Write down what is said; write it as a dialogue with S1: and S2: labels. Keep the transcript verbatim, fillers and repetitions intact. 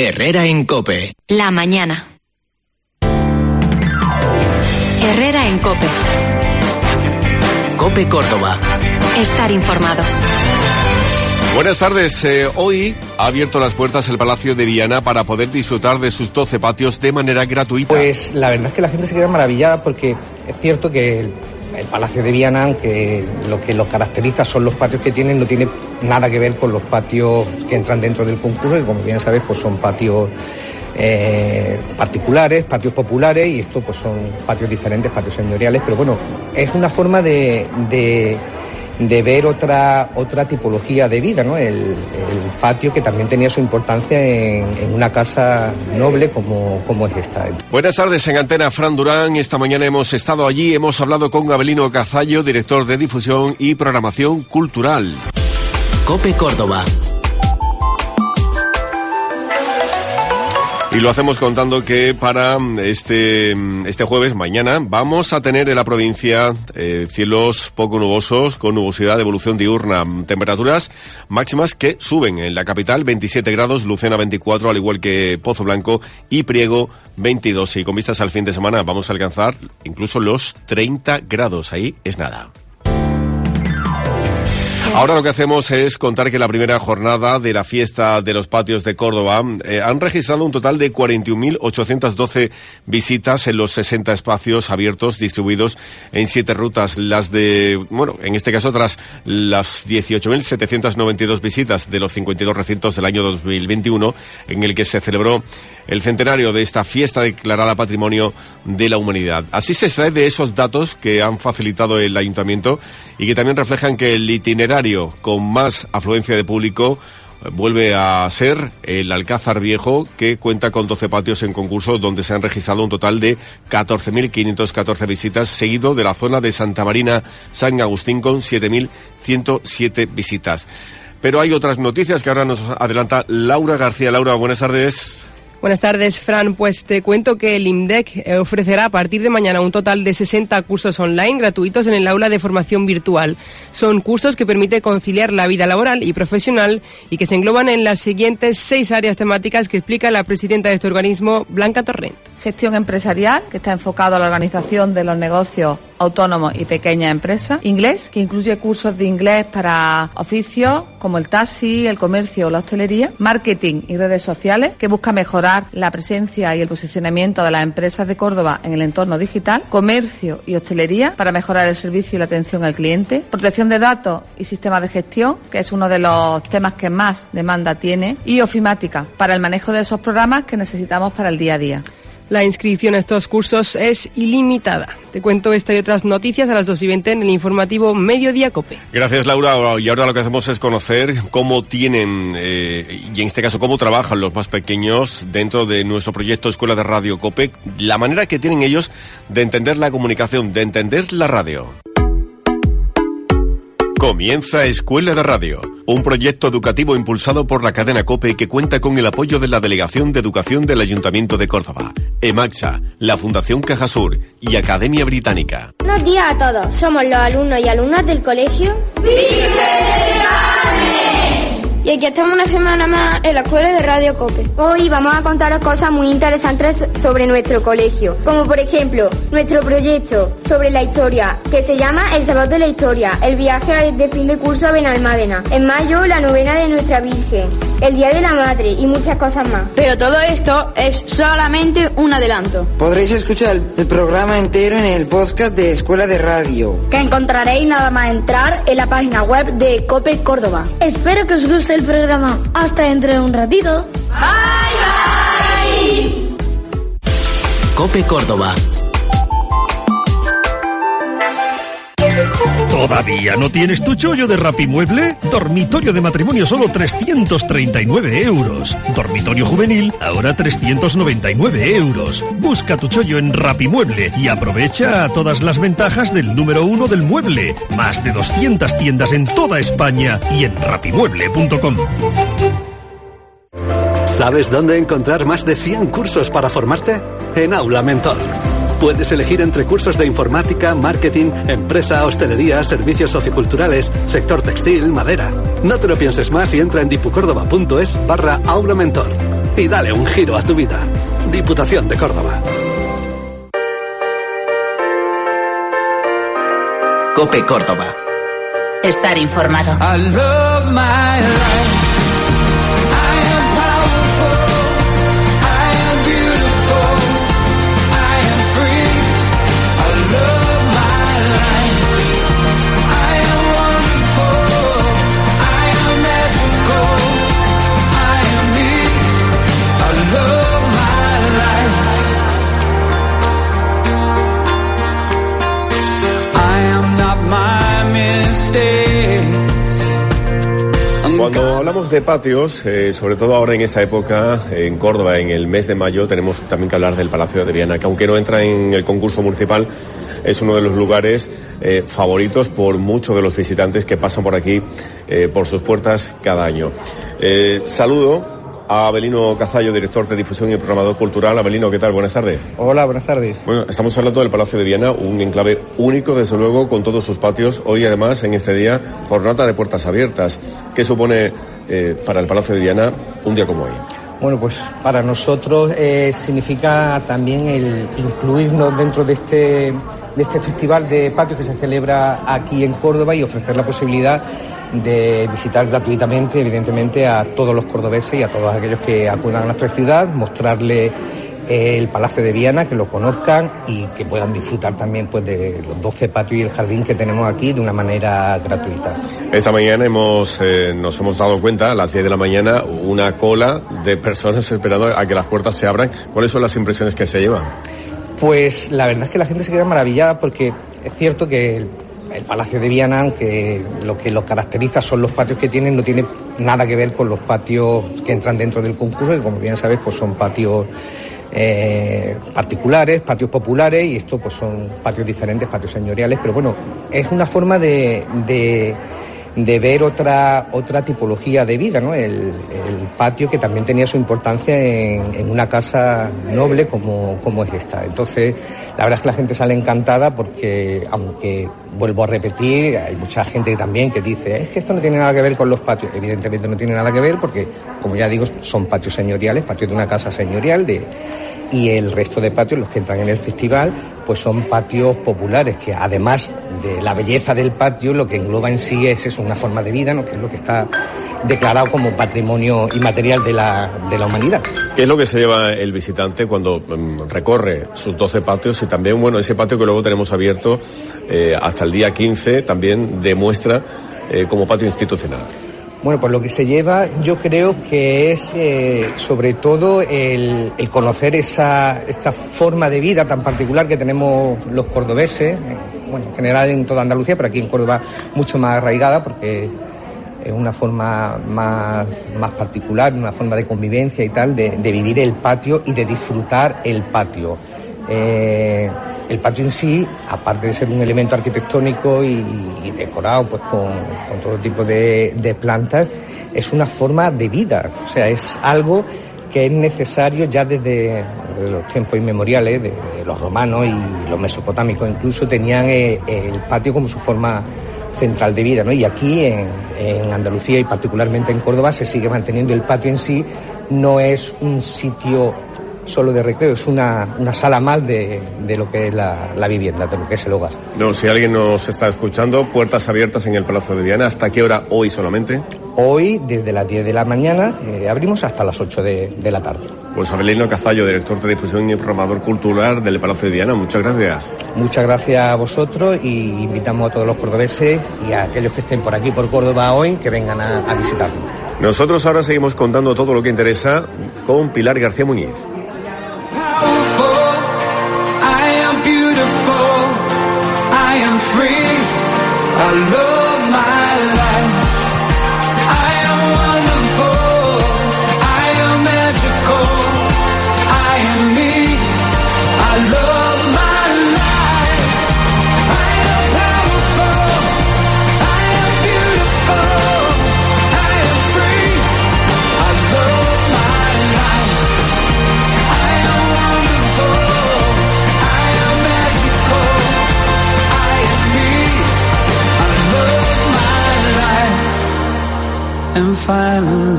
S1: Herrera en COPE.
S2: La mañana. Herrera en COPE.
S1: COPE Córdoba.
S2: Estar informado.
S3: Buenas tardes. Eh, hoy ha abierto las puertas el Palacio de Viana para poder disfrutar de sus doce patios de manera gratuita.
S4: Pues la verdad es que la gente se queda maravillada porque es cierto que el, el Palacio de Viana, aunque lo que lo caracteriza son los patios que tienen, no tiene nada que ver con los patios que entran dentro del concurso, que como bien sabes pues son patios eh, particulares, patios populares, y esto pues son patios diferentes, patios señoriales, pero bueno, es una forma de... de de ver otra otra tipología de vida, ¿no? El, el patio que también tenía su importancia en, en una casa noble como, como es esta.
S3: Buenas tardes, en Antena, Fran Durán. Esta mañana hemos estado allí, hemos hablado con Abelino Cazallo, director de difusión y programación cultural.
S1: COPE Córdoba.
S3: Y lo hacemos contando que para este este jueves, mañana, vamos a tener en la provincia eh, cielos poco nubosos, con nubosidad de evolución diurna, temperaturas máximas que suben en la capital, veintisiete grados, Lucena veinticuatro, al igual que Pozo Blanco y Priego veintidós. Y con vistas al fin de semana vamos a alcanzar incluso los treinta grados, ahí es nada. Ahora lo que hacemos es contar que la primera jornada de la fiesta de los patios de Córdoba eh, han registrado un total de cuarenta y un mil ochocientas doce visitas en los sesenta espacios abiertos distribuidos en siete rutas. Las de, bueno, en este caso tras las dieciocho mil setecientas noventa y dos visitas de los cincuenta y dos recintos del año dos mil veintiuno, en el que se celebró el centenario de esta fiesta declarada Patrimonio de la Humanidad. Así se extrae de esos datos que han facilitado el Ayuntamiento y que también reflejan que el itinerario con más afluencia de público vuelve a ser el Alcázar Viejo, que cuenta con doce patios en concurso, donde se han registrado un total de catorce mil quinientas catorce visitas, seguido de la zona de Santa Marina San Agustín con siete mil ciento siete visitas. Pero hay otras noticias que ahora nos adelanta Laura García. Laura, buenas tardes.
S5: Buenas tardes, Fran. Pues te cuento que el IMDEC ofrecerá a partir de mañana un total de sesenta cursos online gratuitos en el aula de formación virtual. Son cursos que permiten conciliar la vida laboral y profesional y que se engloban en las siguientes seis áreas temáticas que explica la presidenta de este organismo, Blanca Torrent.
S6: Gestión empresarial, que está enfocado a la organización de los negocios autónomos y pequeñas empresas. Inglés, que incluye cursos de inglés para oficios como el taxi, el comercio o la hostelería. Marketing y redes sociales, que busca mejorar la presencia y el posicionamiento de las empresas de Córdoba en el entorno digital. Comercio y hostelería, para mejorar el servicio y la atención al cliente. Protección de datos y sistemas de gestión, que es uno de los temas que más demanda tiene. Y ofimática, para el manejo de esos programas que necesitamos para el día a día.
S5: La inscripción a estos cursos es ilimitada. Te cuento esta y otras noticias a las dos y veinte en el informativo Mediodía COPE.
S3: Gracias, Laura. Y ahora lo que hacemos es conocer cómo tienen, eh, y en este caso cómo trabajan los más pequeños dentro de nuestro proyecto Escuela de Radio COPE, la manera que tienen ellos de entender la comunicación, de entender la radio. Comienza Escuela de Radio, un proyecto educativo impulsado por la cadena COPE que cuenta con el apoyo de la Delegación de Educación del Ayuntamiento de Córdoba, EMAXA, la Fundación Cajasur y Academia Británica.
S7: Buenos días a todos, somos los alumnos y alumnas del colegio Virgen del Carmen. Y aquí estamos una semana más en la Escuela de Radio COPE. Hoy vamos a contaros cosas muy interesantes sobre nuestro colegio, como por ejemplo nuestro proyecto sobre la historia, que se llama El Salón de la Historia, el viaje de fin de curso a Benalmádena, en mayo la novena de nuestra Virgen, el Día de la Madre y muchas cosas más.
S8: Pero todo esto es solamente un adelanto.
S9: Podréis escuchar el programa entero en el podcast de Escuela de Radio,
S7: que encontraréis nada más entrar en la página web de COPE Córdoba. Espero que os guste el programa. Hasta dentro de un ratito.
S1: Bye, bye. COPE Córdoba.
S10: ¿Todavía no tienes tu chollo de Rapimueble? Dormitorio de matrimonio solo trescientos treinta y nueve euros. Dormitorio juvenil ahora trescientos noventa y nueve euros. Busca tu chollo en Rapimueble y aprovecha todas las ventajas del número uno del mueble. Más de doscientas tiendas en toda España y en rapimueble punto com.
S11: ¿Sabes dónde encontrar más de cien cursos para formarte? En Aula Mentor. Puedes elegir entre cursos de informática, marketing, empresa, hostelería, servicios socioculturales, sector textil, madera. No te lo pienses más y entra en dipucórdoba punto es barra Aula Mentor. y dale un giro a tu vida. Diputación de Córdoba.
S1: COPE Córdoba.
S2: Estar informado.
S12: I love my life. I am powerful. I am beautiful. I am free. I love my life. I am wonderful. I am magical. I am me. I love my life. I am not my mistake.
S3: Cuando hablamos de patios, eh, sobre todo ahora en esta época, en Córdoba, en el mes de mayo, tenemos también que hablar del Palacio de Viana, que aunque no entra en el concurso municipal, es uno de los lugares eh, favoritos por muchos de los visitantes que pasan por aquí, eh, por sus puertas cada año. Eh, saludo a Abelino Cazallo, director de difusión y programador cultural. Abelino, ¿qué tal? Buenas tardes.
S4: Hola, buenas tardes.
S3: Bueno, estamos hablando del Palacio de Viana, un enclave único, desde luego, con todos sus patios. Hoy, además, en este día, jornada de puertas abiertas. ¿Qué supone eh, para el Palacio de Viana un día como hoy?
S4: Bueno, pues para nosotros eh, significa también el incluirnos dentro de este, de este festival de patios que se celebra aquí en Córdoba y ofrecer la posibilidad de visitar gratuitamente, evidentemente, a todos los cordobeses y a todos aquellos que acudan a nuestra ciudad, mostrarle el Palacio de Viana, que lo conozcan y que puedan disfrutar también pues de los doce patios y el jardín que tenemos aquí de una manera gratuita.
S3: Esta mañana hemos eh, nos hemos dado cuenta, a las diez de la mañana, una cola de personas esperando a que las puertas se abran. ¿Cuáles son las impresiones que se llevan?
S4: Pues la verdad es que la gente se queda maravillada porque es cierto que el El Palacio de Viana, aunque lo que lo caracteriza son los patios que tienen, no tiene nada que ver con los patios que entran dentro del concurso, que como bien sabes pues son patios eh, particulares, patios populares, y estos pues son patios diferentes, patios señoriales, pero bueno, es una forma de, de, de ver otra otra tipología de vida, ¿no? El, el patio que también tenía su importancia en, en una casa noble como, como es esta. Entonces, la verdad es que la gente sale encantada porque, aunque vuelvo a repetir, hay mucha gente también que dice es que esto no tiene nada que ver con los patios. Evidentemente no tiene nada que ver porque, como ya digo, son patios señoriales, patios de una casa señorial, de y el resto de patios, los que entran en el festival, pues son patios populares, que además de la belleza del patio, lo que engloba en sí es eso, una forma de vida, ¿no? Que es lo que está declarado como patrimonio inmaterial de la, de la humanidad.
S3: ¿Qué es lo que se lleva el visitante cuando um, recorre sus doce patios? Y también, bueno, ese patio que luego tenemos abierto eh, hasta el día quince también demuestra eh, como patio institucional.
S4: Bueno, pues lo que se lleva yo creo que es eh, sobre todo el, el conocer esa esta forma de vida tan particular que tenemos los cordobeses, eh, bueno, en general en toda Andalucía, pero aquí en Córdoba mucho más arraigada porque es una forma más, más particular, una forma de convivencia y tal, de, de vivir el patio y de disfrutar el patio. Eh, El patio en sí, aparte de ser un elemento arquitectónico y, y decorado pues con, con todo tipo de, de plantas, es una forma de vida. O sea, es algo que es necesario ya desde, desde los tiempos inmemoriales, de, de los romanos y los mesopotámicos incluso, tenían eh, el patio como su forma central de vida, ¿no? Y aquí en, en Andalucía y particularmente en Córdoba se sigue manteniendo el patio en sí. No es un sitio solo de recreo, es una, una sala más de, de lo que es la, la vivienda, de lo que es el hogar.
S3: No, si alguien nos está escuchando, puertas abiertas en el Palacio de Viana. ¿Hasta qué hora hoy solamente?
S4: Hoy, desde las diez de la mañana, eh, abrimos hasta las ocho de, de la tarde.
S3: Pues Abelino Cazallo, director de difusión y programador cultural del Palacio de Viana, muchas gracias.
S4: Muchas gracias a vosotros y invitamos a todos los cordobeses y a aquellos que estén por aquí, por Córdoba hoy, que vengan a, a visitarnos.
S3: Nosotros ahora seguimos contando todo lo que interesa con Pilar García Muñiz.
S12: I love my life. I am wonderful. I am magical. I am me. I love my life. I am powerful. I am beautiful. I am free. I love my life. I am wonderful. I am magical. I am me. And finally